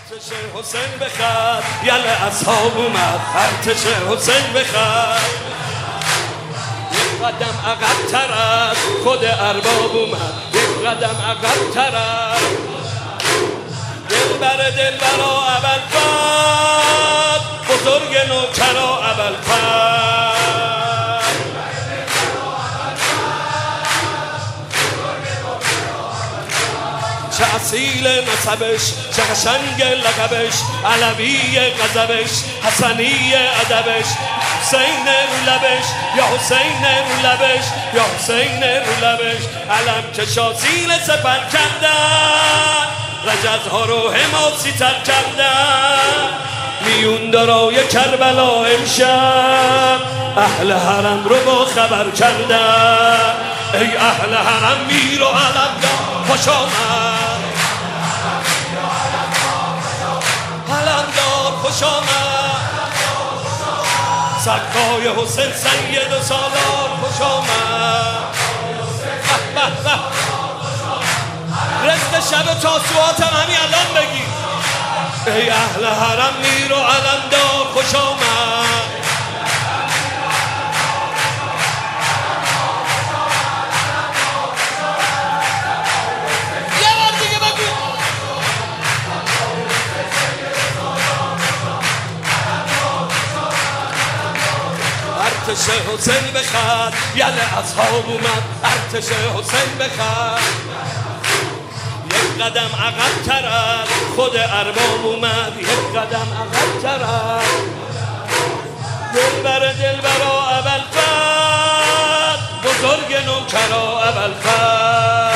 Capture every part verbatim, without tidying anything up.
ارتش حسین بخواد یله اصحاب اومد ارتش حسین بخواد یک قدم عقب تر از خود ارباب اومد یک قدم عقب تر از دلبر دلبرا ابوالفضل بزرگ نوکرا ابوالفضل چه اصیل نسبش چه قشنگ لقبش علوی غضبش حسنی ادبش حسین رو لبش یا حسین رو لبش یا حسین رو لبش علم کشا سیل سپر کردن رجزها رو حماسی تر کردن میون دارای کربلا امشب اهل حرم رو با خبر کردن ای اهل حرم میر و علمدار خوش آمد علمدار خوش آمد سرکای حسین سید و سالار خوش آمد رزق شب تاسوعات هم همین الان بگی ای اهل حرم میر و علمدار خوش آمد ارتش حسین بخواد یله اصحاب اومد ارتش حسین بخواد یک قدم عقب تر از خود ارباب اومد یک قدم عقب تر از دلبر دلبرا ابوالفضل بزرگ نوکرا ابوالفضل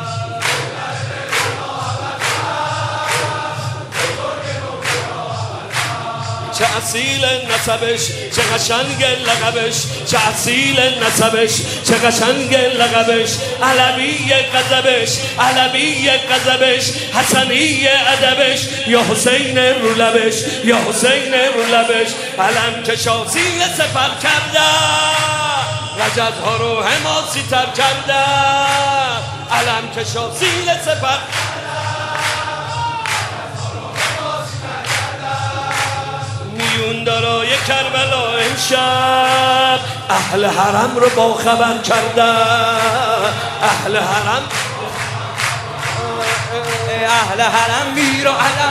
چه اصیل نسبش چه قشنگ لقبش چه اصیل نسبش چه قشنگ لقبش علوی غضبش علوی غضبش حسنی ادبش یا حسین رو لبش یا حسین رو لبش علم کشا سیل سپر کردن رجزها رو حماسی تر کردن علم کشا سیل سپر میون دارای کربلا امشب اهل حرم رو با خبر کردن اهل حرم اهل حرم میر و علم